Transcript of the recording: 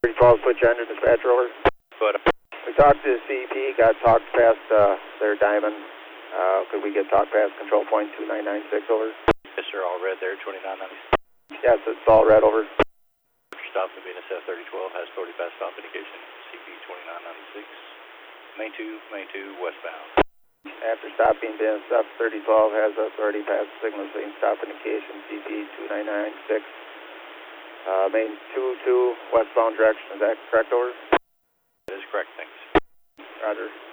3012, put you under dispatcher, over. But We talked to the CEP, got talked past their diamond. Could we get talked past control point 2996, over? yes, sir, all red there, 2996. Yes, it's all red, over. Stop and BNSF 3012 has authority pass stop indication, CP 2996. Main 2, westbound. After stopping, BNSF 3012 has authority pass signal saying stop indication, CP 2996. Main 2 westbound direction, is that correct, over? That is correct, thanks. Roger.